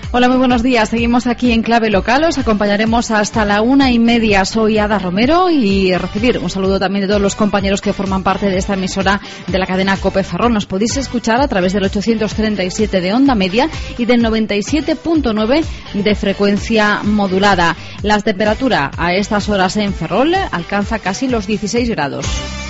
Hola, muy buenos días. Seguimos aquí en Clave Local. Os acompañaremos hasta la 1:30. Soy Ada Romero y recibir un saludo también de todos los compañeros que forman parte de esta emisora de la cadena COPE Ferrol. Nos podéis escuchar a través del 837 de onda media y del 97.9 de frecuencia modulada. La temperatura a estas horas en Ferrol alcanza casi los 16 grados.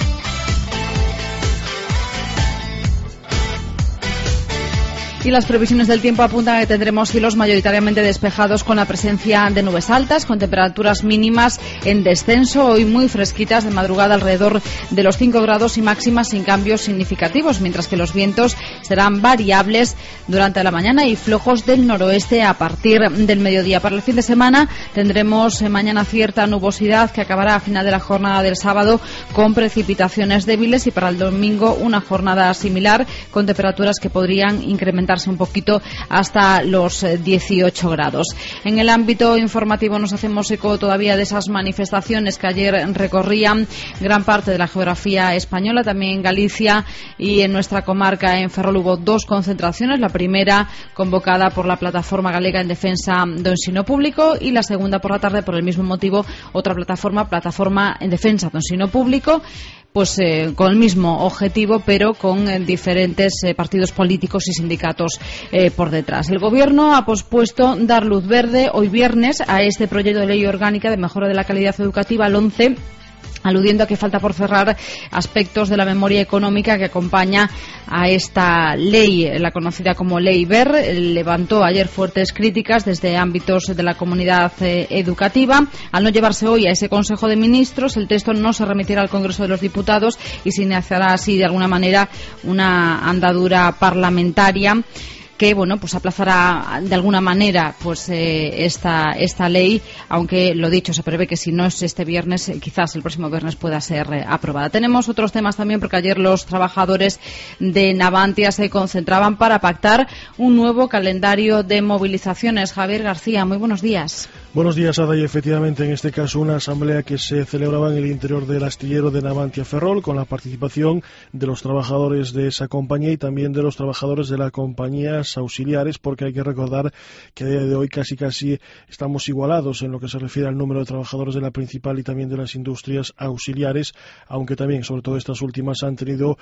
Y las previsiones del tiempo apuntan a que tendremos cielos mayoritariamente despejados con la presencia de nubes altas, con temperaturas mínimas en descenso, hoy muy fresquitas, de madrugada alrededor de los 5 grados y máximas sin cambios significativos, mientras que los vientos serán variables durante la mañana y flojos del noroeste a partir del mediodía. Para el fin de semana tendremos mañana cierta nubosidad que acabará a final de la jornada del sábado con precipitaciones débiles y para el domingo una jornada similar con temperaturas que podrían incrementar un poquito hasta los 18 grados. En el ámbito informativo nos hacemos eco todavía de esas manifestaciones que ayer recorrían gran parte de la geografía española, también en Galicia y en nuestra comarca en Ferrol hubo 2 concentraciones, la primera convocada por la Plataforma Galega en Defensa do Ensino Público y la segunda por la tarde por el mismo motivo, otra plataforma en Defensa do Ensino Público, pues con el mismo objetivo pero con diferentes partidos políticos y sindicatos por detrás. El Gobierno ha pospuesto dar luz verde hoy viernes a este proyecto de ley orgánica de mejora de la calidad educativa, el 11, aludiendo a que falta por cerrar aspectos de la memoria económica que acompaña a esta ley, la conocida como Ley Wert. Levantó ayer fuertes críticas desde ámbitos de la comunidad educativa. Al no llevarse hoy a ese Consejo de Ministros, el texto no se remitirá al Congreso de los Diputados y se iniciará así de alguna manera una andadura parlamentaria que pues aplazará de alguna manera esta ley, aunque lo dicho, se prevé que si no es este viernes, quizás el próximo viernes pueda ser aprobada. Tenemos otros temas también porque ayer los trabajadores de Navantia se concentraban para pactar un nuevo calendario de movilizaciones. Javier García, muy buenos días. Buenos días, Ada, y efectivamente en este caso una asamblea que se celebraba en el interior del astillero de Navantia Ferrol con la participación de los trabajadores de esa compañía y también de los trabajadores de las compañías auxiliares, porque hay que recordar que a día de hoy casi estamos igualados en lo que se refiere al número de trabajadores de la principal y también de las industrias auxiliares, aunque también, sobre todo estas últimas, han tenido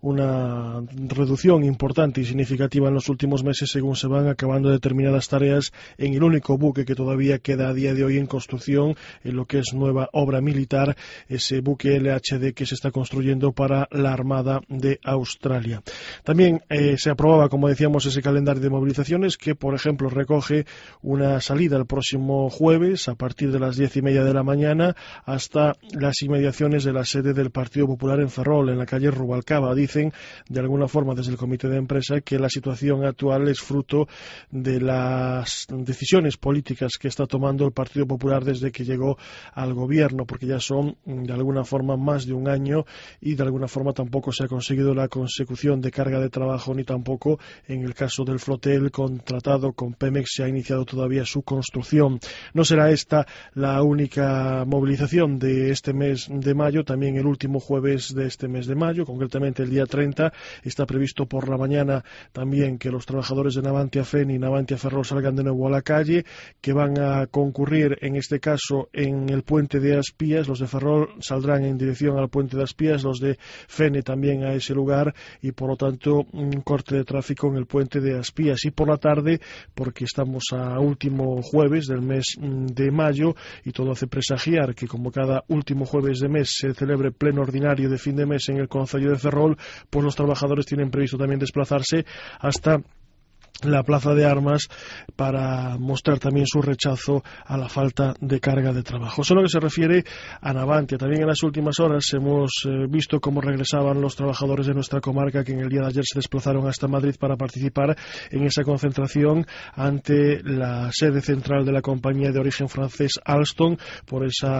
una reducción importante y significativa en los últimos meses según se van acabando determinadas tareas en el único buque que todavía queda a día de hoy en construcción, en lo que es nueva obra militar, ese buque LHD que se está construyendo para la Armada de Australia. También se aprobaba, como decíamos, ese calendario de movilizaciones que, por ejemplo, recoge una salida el próximo jueves a partir de las 10:30 de la mañana hasta las inmediaciones de la sede del Partido Popular en Ferrol, en la calle Rubalcaba. Dicen, de alguna forma, desde el comité de empresa, que la situación actual es fruto de las decisiones políticas que está tomando el Partido Popular desde que llegó al gobierno, porque ya son de alguna forma más de un año y de alguna forma tampoco se ha conseguido la consecución de carga de trabajo ni tampoco en el caso del flotel contratado con Pemex se ha iniciado todavía su construcción. No será esta la única movilización de este mes de mayo, también el último jueves de este mes de mayo, concretamente el día 30, está previsto por la mañana también que los trabajadores de Navantia FEN y Navantia Ferrol salgan de nuevo a la calle, que van a concurrir en este caso en el puente de Aspías. Los de Ferrol saldrán en dirección al puente de Aspías, los de Fene también a ese lugar y por lo tanto un corte de tráfico en el puente de Aspías. Y por la tarde, porque estamos a último jueves del mes de mayo y todo hace presagiar que como cada último jueves de mes se celebre pleno ordinario de fin de mes en el concello de Ferrol, pues los trabajadores tienen previsto también desplazarse hasta la Plaza de Armas para mostrar también su rechazo a la falta de carga de trabajo. Eso es lo que se refiere a Navantia. También en las últimas horas hemos visto cómo regresaban los trabajadores de nuestra comarca que en el día de ayer se desplazaron hasta Madrid para participar en esa concentración ante la sede central de la compañía de origen francés Alstom por esa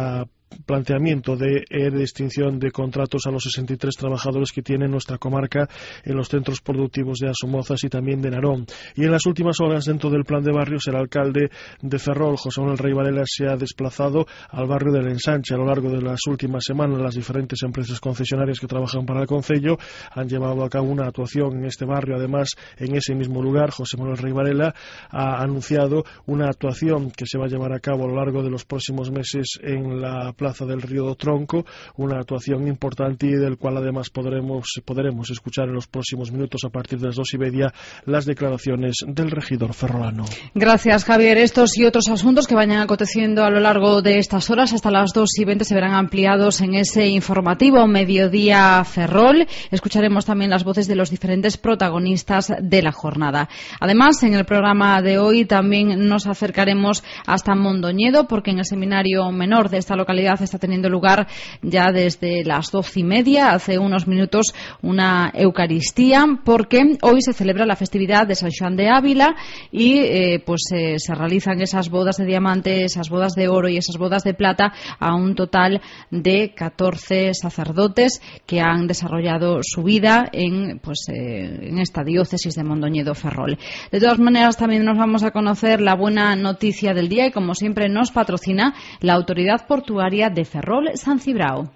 planteamiento de extinción de contratos a los 63 trabajadores que tiene nuestra comarca en los centros productivos de Asomozas y también de Narón. Y en las últimas horas, dentro del plan de barrios, el alcalde de Ferrol, José Manuel Rey Varela, se ha desplazado al barrio del Ensanche. A lo largo de las últimas semanas, las diferentes empresas concesionarias que trabajan para el concello han llevado a cabo una actuación en este barrio. Además, en ese mismo lugar, José Manuel Rey Varela ha anunciado una actuación que se va a llevar a cabo a lo largo de los próximos meses en la plaza del Río do Tronco, una actuación importante y del cual además podremos escuchar en los próximos minutos, a partir de las 2:30, las declaraciones del regidor ferrolano. Gracias, Javier. Estos y otros asuntos que vayan aconteciendo a lo largo de estas horas hasta las 2:20 se verán ampliados en ese informativo Mediodía Ferrol. Escucharemos también las voces de los diferentes protagonistas de la jornada. Además, en el programa de hoy también nos acercaremos hasta Mondoñedo, porque en el seminario menor de esta localidad está teniendo lugar ya desde las 12:30, hace unos minutos, una Eucaristía, porque hoy se celebra la festividad de San Xoán de Ávila y se realizan esas bodas de diamante, esas bodas de oro y esas bodas de plata a un total de 14 sacerdotes que han desarrollado su vida en esta diócesis de Mondoñedo Ferrol. De todas maneras, también nos vamos a conocer la buena noticia del día y, como siempre, nos patrocina la Autoridad Portuaria de Ferrol San Cibrao.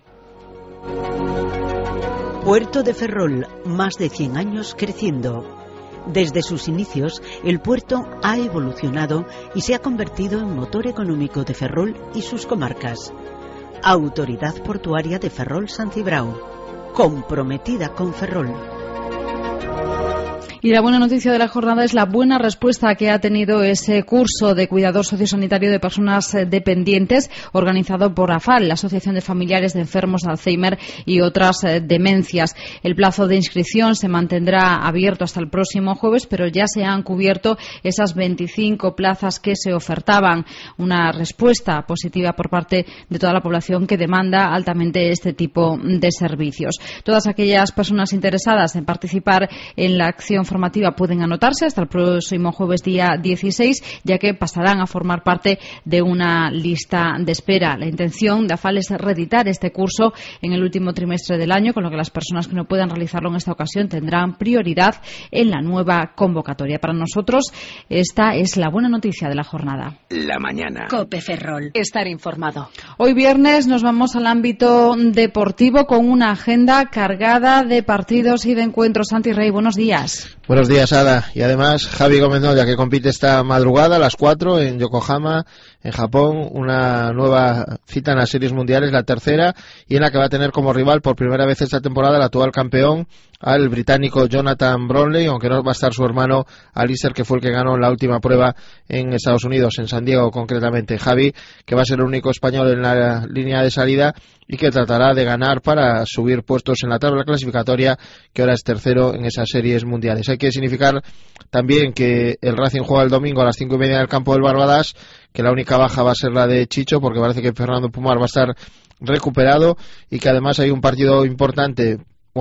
Puerto de Ferrol, más de 100 años creciendo. Desde sus inicios, el puerto ha evolucionado y se ha convertido en motor económico de Ferrol y sus comarcas. Autoridad Portuaria de Ferrol San Cibrao, comprometida con Ferrol. Y la buena noticia de la jornada es la buena respuesta que ha tenido ese curso de cuidador sociosanitario de personas dependientes organizado por AFAL, la Asociación de Familiares de Enfermos de Alzheimer y otras demencias. El plazo de inscripción se mantendrá abierto hasta el próximo jueves, pero ya se han cubierto esas 25 plazas que se ofertaban. Una respuesta positiva por parte de toda la población que demanda altamente este tipo de servicios. Todas aquellas personas interesadas en participar en la acción formativa pueden anotarse hasta el próximo jueves día 16, ya que pasarán a formar parte de una lista de espera. La intención de AFAL es reeditar este curso en el último trimestre del año, con lo que las personas que no puedan realizarlo en esta ocasión tendrán prioridad en la nueva convocatoria. Para nosotros, esta es la buena noticia de la jornada. La mañana. COPE Ferrol. Estar informado. Hoy viernes nos vamos al ámbito deportivo con una agenda cargada de partidos y de encuentros. Santi Rey, buenos días. Buenos días, Ada. Y además, Javi Gómez Noya, que compite esta madrugada a las 4 en Yokohama, en Japón, una nueva cita en las series mundiales, la tercera, y en la que va a tener como rival por primera vez esta temporada el actual campeón, al británico Jonathan Brownlee, aunque no va a estar su hermano Alistair, que fue el que ganó la última prueba en Estados Unidos, en San Diego concretamente. Javi, que va a ser el único español en la línea de salida y que tratará de ganar para subir puestos en la tabla clasificatoria, que ahora es tercero en esas series mundiales. Hay que significar también que el Racing juega el domingo a las 5:30 en el campo del Barbadas, que la única baja va a ser la de Chicho, porque parece que Fernando Pumar va a estar recuperado, y que además hay un partido importante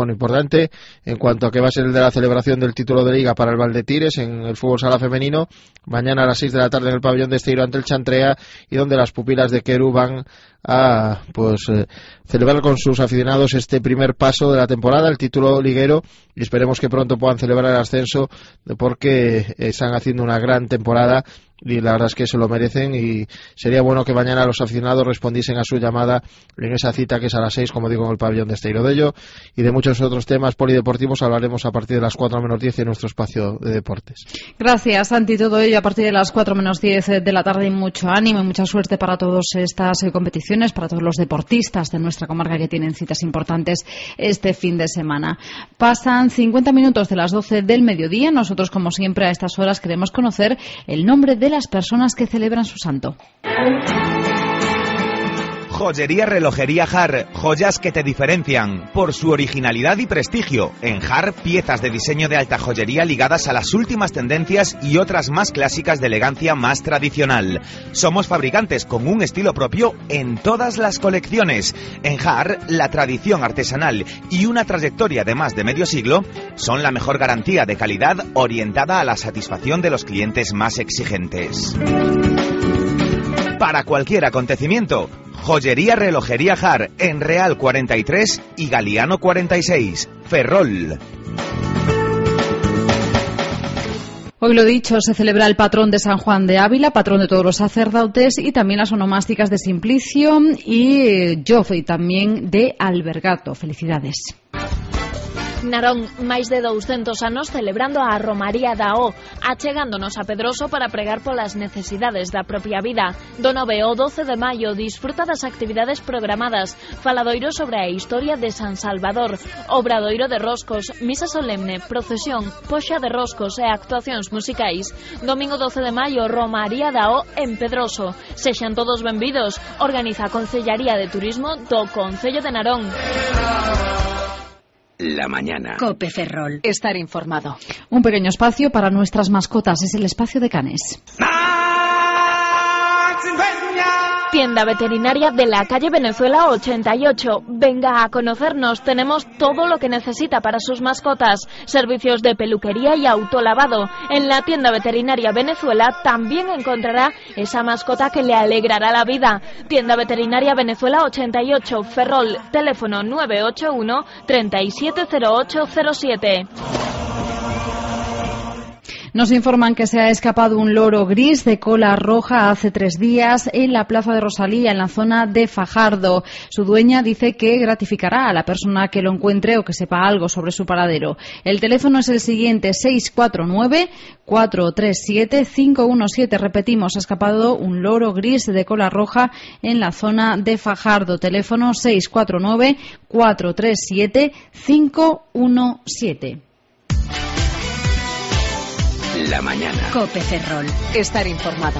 en cuanto a que va a ser el de la celebración del título de Liga para el Valdetires en el fútbol sala femenino, mañana a las 6 de la tarde en el pabellón de Esteiro ante el Chantrea, y donde las pupilas de Querú van a celebrar con sus aficionados este primer paso de la temporada, el título liguero, y esperemos que pronto puedan celebrar el ascenso, porque están haciendo una gran temporada y la verdad es que se lo merecen, y sería bueno que mañana los aficionados respondiesen a su llamada en esa cita que es a las 6, como digo, en el pabellón de Esteiro. De ello y de muchos otros temas polideportivos hablaremos a partir de las 4 menos 10 en nuestro espacio de deportes. Gracias, Santi. Todo ello a partir de las 4 menos 10 de la tarde, y mucho ánimo y mucha suerte para todas estas competiciones, para todos los deportistas de nuestra comarca que tienen citas importantes este fin de semana. Pasan 50 minutos de las 12 del mediodía. Nosotros, como siempre, a estas horas queremos conocer el nombre de las personas que celebran su santo. Joyería Relojería Har, joyas que te diferencian por su originalidad y prestigio. En Har, piezas de diseño de alta joyería ligadas a las últimas tendencias y otras más clásicas de elegancia más tradicional. Somos fabricantes con un estilo propio en todas las colecciones. En Har, la tradición artesanal y una trayectoria de más de medio siglo son la mejor garantía de calidad orientada a la satisfacción de los clientes más exigentes. Para cualquier acontecimiento, Joyería Relojería Jar, en Real 43 y Galiano 46, Ferrol. Hoy, lo dicho, se celebra el patrón de San Juan de Ávila, patrón de todos los sacerdotes, y también las onomásticas de Simplicio y Joff, y también de Albergato. Felicidades. Narón, máis de 200 anos celebrando a Romaría da O, achegándonos a Pedroso para pregar polas necesidades da propia vida. Do 9 ao 12 de maio disfruta das actividades programadas, faladoiro sobre a historia de San Salvador, obradoiro de roscos, misa solemne, procesión, poxa de roscos e actuacións musicais. Domingo 12 de maio, Romaría da O en Pedroso. Sexan todos benvidos. Organiza a Concellaría de Turismo do Concello de Narón. La mañana. COPE Ferrol. Estar informado. Un pequeño espacio para nuestras mascotas. Es el espacio de Canes. Tienda veterinaria de la calle Venezuela 88. Venga a conocernos. Tenemos todo lo que necesita para sus mascotas. Servicios de peluquería y autolavado. En la tienda veterinaria Venezuela también encontrará esa mascota que le alegrará la vida. Tienda veterinaria Venezuela 88, Ferrol. Teléfono 981 370807. Nos informan que se ha escapado un loro gris de cola roja hace 3 días en la plaza de Rosalía, en la zona de Fajardo. Su dueña dice que gratificará a la persona que lo encuentre o que sepa algo sobre su paradero. El teléfono es el siguiente: 649-437-517. Repetimos, ha escapado un loro gris de cola roja en la zona de Fajardo. Teléfono 649-437-517. La mañana. COPE Ferrol. Estar informado.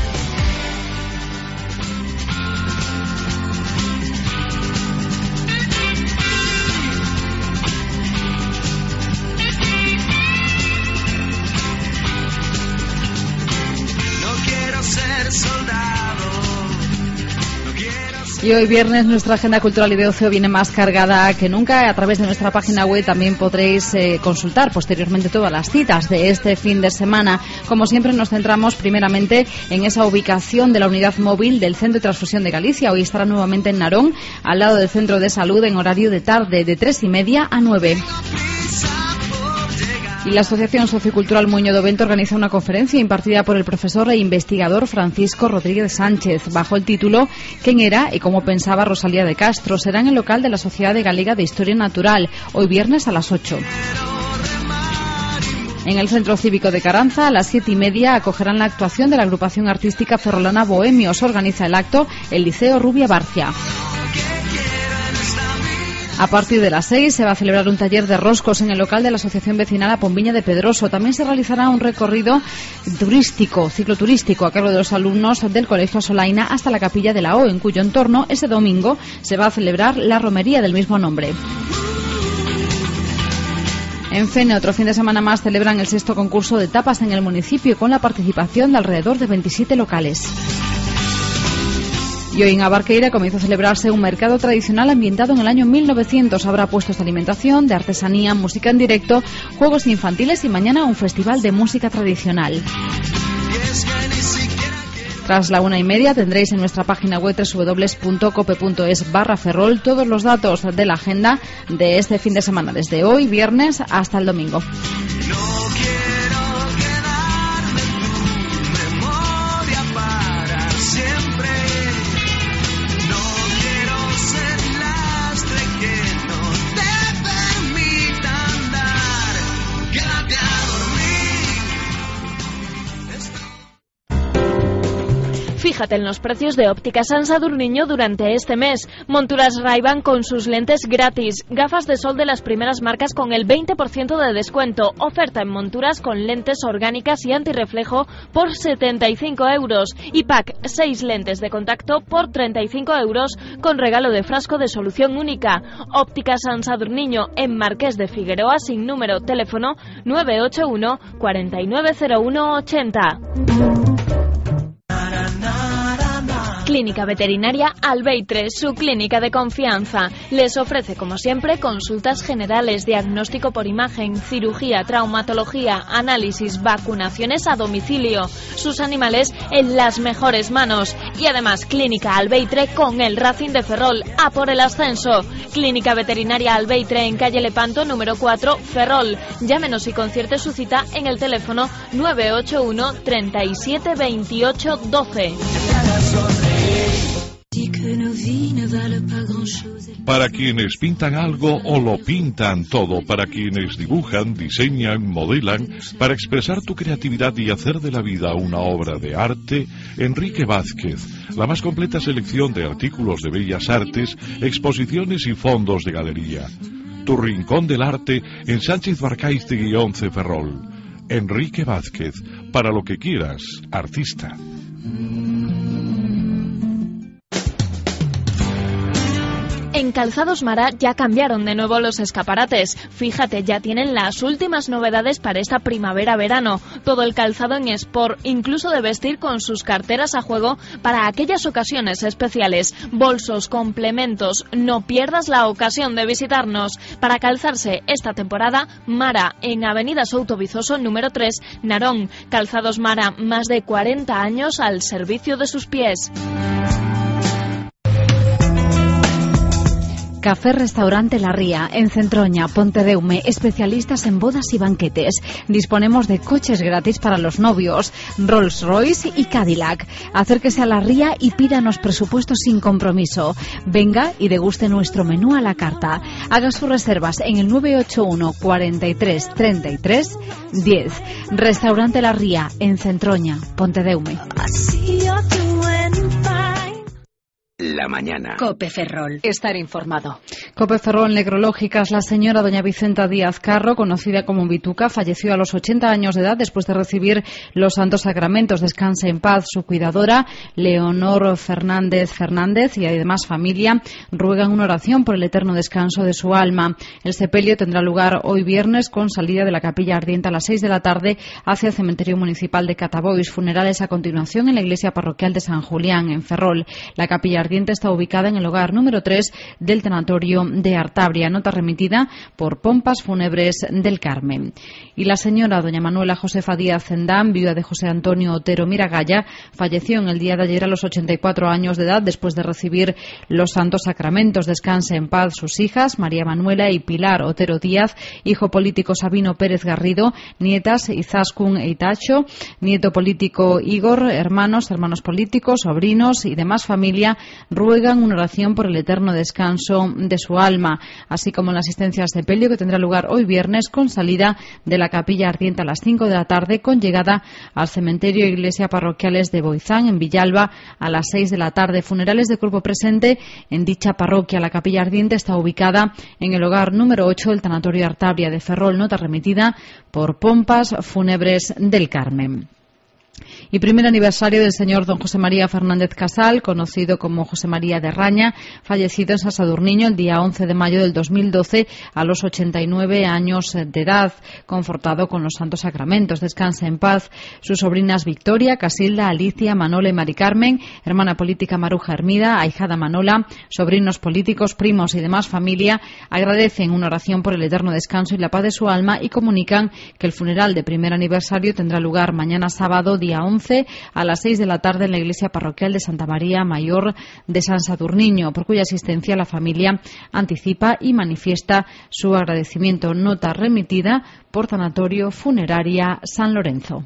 No quiero ser soldado. Y hoy viernes nuestra agenda cultural y de ocio viene más cargada que nunca. A través de nuestra página web también podréis consultar posteriormente todas las citas de este fin de semana. Como siempre, nos centramos primeramente en esa ubicación de la unidad móvil del Centro de Transfusión de Galicia. Hoy estará nuevamente en Narón, al lado del Centro de Salud, en horario de tarde, de 3:30 a 9. Y la Asociación Sociocultural Muño do Vento organiza una conferencia impartida por el profesor e investigador Francisco Rodríguez Sánchez, bajo el título ¿Quién era y cómo pensaba Rosalía de Castro? Será en el local de la Sociedad Galega de Historia Natural, hoy viernes a las 8. En el Centro Cívico de Caranza, a las 7:30, acogerán la actuación de la agrupación artística ferrolana Bohemios. Organiza el acto el Liceo Rubia Barcia. A partir de las 6 se va a celebrar un taller de roscos en el local de la Asociación Vecinal A Pombiña de Pedroso. También se realizará un recorrido turístico, cicloturístico, a cargo de los alumnos del Colegio Solaina hasta la Capilla de la O, en cuyo entorno ese domingo se va a celebrar la romería del mismo nombre. En Fene, otro fin de semana más, celebran el 6º concurso de tapas en el municipio, con la participación de alrededor de 27 locales. Y hoy en Abarqueira comienza a celebrarse un mercado tradicional ambientado en el año 1900. Habrá puestos de alimentación, de artesanía, música en directo, juegos infantiles y mañana un festival de música tradicional. Tras la 1:30 tendréis en nuestra página web www.cope.es/ferrol todos los datos de la agenda de este fin de semana, desde hoy viernes hasta el domingo. Fíjate en los precios de Óptica San Sadurniño durante este mes. Monturas Ray-Ban con sus lentes gratis. Gafas de sol de las primeras marcas con el 20% de descuento. Oferta en monturas con lentes orgánicas y antirreflejo por 75 euros. Y pack 6 lentes de contacto por 35 euros con regalo de frasco de solución única. Óptica San Sadurniño en Marqués de Figueroa, sin número. Teléfono 981 490180. Clínica Veterinaria Albeitre, su clínica de confianza. Les ofrece, como siempre, consultas generales, diagnóstico por imagen, cirugía, traumatología, análisis, vacunaciones a domicilio. Sus animales en las mejores manos. Y además, Clínica Albeitre con el Racing de Ferrol, a por el ascenso. Clínica Veterinaria Albeitre en calle Lepanto, número 4, Ferrol. Llámenos y concierte su cita en el teléfono 981 37 28 12. Para quienes pintan algo o lo pintan todo, para quienes dibujan, diseñan, modelan, para expresar tu creatividad y hacer de la vida una obra de arte, Enrique Vázquez, la más completa selección de artículos de bellas artes, exposiciones y fondos de galería. Tu rincón del arte en Sánchez Barcaiztegui 11 Ferrol. Enrique Vázquez, para lo que quieras, artista. En Calzados Mara ya cambiaron de nuevo los escaparates. Fíjate, ya tienen las últimas novedades para esta primavera-verano. Todo el calzado en sport, incluso de vestir con sus carteras a juego para aquellas ocasiones especiales. Bolsos, complementos, no pierdas la ocasión de visitarnos. Para calzarse esta temporada, Mara, en Avenida Souto Vizoso, número 3, Narón. Calzados Mara, más de 40 años al servicio de sus pies. Café Restaurante La Ría, en Centroña, Pontedeume, especialistas en bodas y banquetes. Disponemos de coches gratis para los novios, Rolls Royce y Cadillac. Acérquese a La Ría y pídanos presupuestos sin compromiso. Venga y deguste nuestro menú a la carta. Haga sus reservas en el 981 43 33 10. Restaurante La Ría, en Centroña, Pontedeume. La mañana. COPE Ferrol. Estar informado. COPE Ferrol Necrológicas. La señora doña Vicenta Díaz Carro, conocida como Bituca, falleció a los 80 años de edad después de recibir los santos sacramentos. Descanse en paz. Su cuidadora, Leonor Fernández y además familia ruegan una oración por el eterno descanso de su alma. El sepelio tendrá lugar hoy viernes con salida de la capilla ardiente a las 6 de la tarde hacia el cementerio municipal de Catabois. Funerales a continuación en la iglesia parroquial de San Julián, en Ferrol. La capilla ardiente está ubicada en el hogar número 3 del tanatorio de Artabria. Nota remitida por Pompas Fúnebres del Carmen. Y la señora doña Manuela Josefa Díaz Zendán, viuda de José Antonio Otero Miragaya, falleció en el día de ayer a los 84 años de edad después de recibir los santos sacramentos. Descanse en paz sus hijas, María Manuela y Pilar Otero Díaz, hijo político Sabino Pérez Garrido, nietas Izaskun e Itacho, nieto político Igor, hermanos políticos, sobrinos y demás familia ruegan una oración por el eterno descanso de su alma, así como la asistencia al sepelio que tendrá lugar hoy viernes con salida de la capilla ardiente a las 5 de la tarde con llegada al cementerio e iglesia parroquiales de Boizán en Villalba a las 6 de la tarde. Funerales de cuerpo presente en dicha parroquia. La capilla ardiente está ubicada en el hogar número 8 del tanatorio Artabria de Ferrol. Nota remitida por Pompas Fúnebres del Carmen. Y primer aniversario del señor don José María Fernández Casal, conocido como José María de Raña, fallecido en San Sadurniño el día 11 de mayo del 2012 a los 89 años de edad, confortado con los santos sacramentos. Descansa en paz. Sus sobrinas Victoria, Casilda, Alicia, Manola y Mari Carmen, hermana política Maruja Hermida, ahijada Manola, sobrinos políticos, primos y demás familia, agradecen una oración por el eterno descanso y la paz de su alma y comunican que el funeral de primer aniversario tendrá lugar mañana sábado, día 11, a las 6 de la tarde en la iglesia parroquial de Santa María Mayor de San Sadurniño, por cuya asistencia la familia anticipa y manifiesta su agradecimiento. Nota remitida por Tanatorio Funeraria San Lorenzo.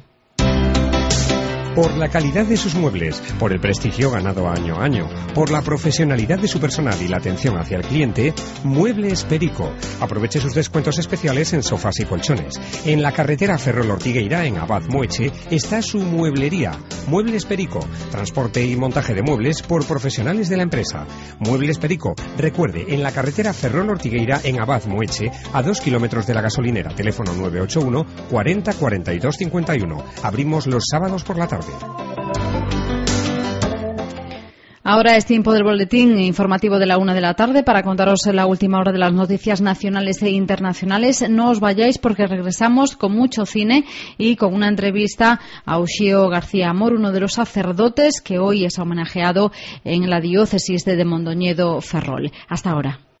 Por la calidad de sus muebles, por el prestigio ganado año a año, por la profesionalidad de su personal y la atención hacia el cliente, Muebles Perico. Aproveche sus descuentos especiales en sofás y colchones. En la carretera Ferrol-Ortigueira, en Abad Mueche, está su mueblería. Muebles Perico. Transporte y montaje de muebles por profesionales de la empresa. Muebles Perico. Recuerde, en la carretera Ferrol-Ortigueira, en Abad Mueche, a 2 kilómetros de la gasolinera. Teléfono 981 40 42 51. Abrimos los sábados por la tarde. Ahora es tiempo del boletín informativo de la 1 de la tarde para contaros la última hora de las noticias nacionales e internacionales. No os vayáis porque regresamos con mucho cine y con una entrevista a Uxío García Amor, uno de los sacerdotes que hoy es homenajeado en la diócesis de Mondoñedo Ferrol. Hasta ahora.